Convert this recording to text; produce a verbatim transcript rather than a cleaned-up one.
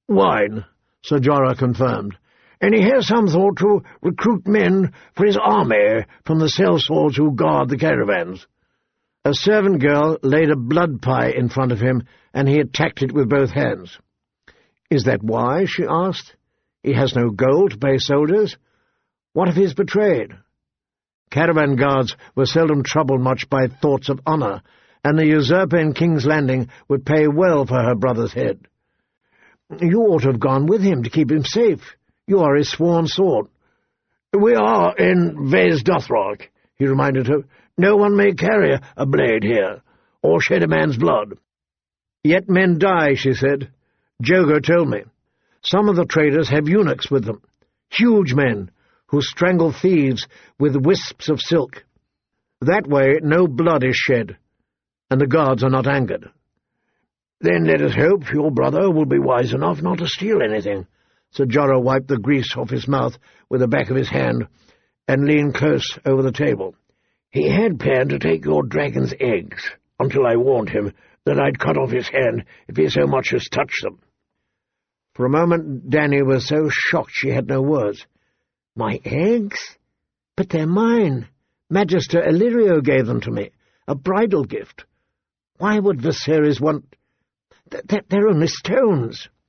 "Wine," Sir Jorah confirmed, "and he has some thought to recruit men for his army from the sellswords who guard the caravans." A servant girl laid a blood pie in front of him, and he attacked it with both hands. "Is that why?" she asked. "He has no gold to pay soldiers? What if he is betrayed?" Caravan guards were seldom troubled much by thoughts of honour, and the usurper in King's Landing would pay well for her brother's head. "You ought to have gone with him to keep him safe. You are his sworn sword." "We are in Vez Dothrak," he reminded her. "No one may carry a blade here, or shed a man's blood." "Yet men die," she said. "Jogo told me. Some of the traders have eunuchs with them, huge men, who strangle thieves with wisps of silk. That way no blood is shed, and the guards are not angered." "Then let us hope your brother will be wise enough not to steal anything." Sir Jorah wiped the grease off his mouth with the back of his hand, and leaned close over the table. "He had planned to take your dragon's eggs, until I warned him that I'd cut off his hand if he so much as touched them." For a moment Dany was so shocked she had no words. "My eggs? But they're mine. Magister Illyrio gave them to me, a bridal gift. Why would Viserys want— Th they're only stones."